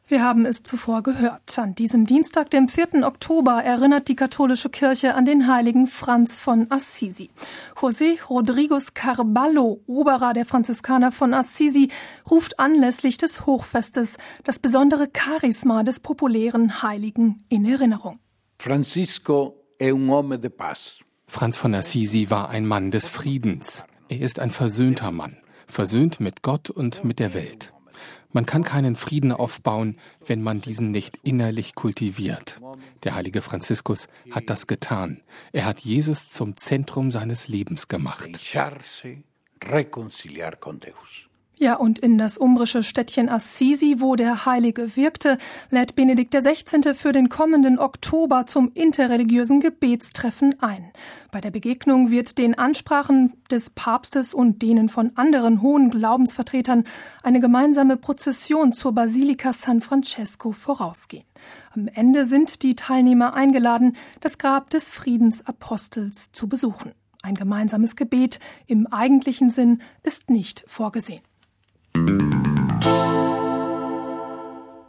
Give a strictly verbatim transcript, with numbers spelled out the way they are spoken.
Wir haben es zuvor gehört. An diesem Dienstag, dem vierten Oktober, erinnert die katholische Kirche an den heiligen Franz von Assisi. José Rodrigues Carballo, Oberer der Franziskaner von Assisi, ruft anlässlich des Hochfestes das besondere Charisma des populären Heiligen in Erinnerung. Francisco è un uomo de paz. Franz von Assisi war ein Mann des Friedens. Er ist ein versöhnter Mann, versöhnt mit Gott und mit der Welt. Man kann keinen Frieden aufbauen, wenn man diesen nicht innerlich kultiviert. Der heilige Franziskus hat das getan. Er hat Jesus zum Zentrum seines Lebens gemacht. Ja, und in das umbrische Städtchen Assisi, wo der Heilige wirkte, lädt Benedikt der Sechzehnte für den kommenden Oktober zum interreligiösen Gebetstreffen ein. Bei der Begegnung wird den Ansprachen des Papstes und denen von anderen hohen Glaubensvertretern eine gemeinsame Prozession zur Basilika San Francesco vorausgehen. Am Ende sind die Teilnehmer eingeladen, das Grab des Friedensapostels zu besuchen. Ein gemeinsames Gebet im eigentlichen Sinn ist nicht vorgesehen.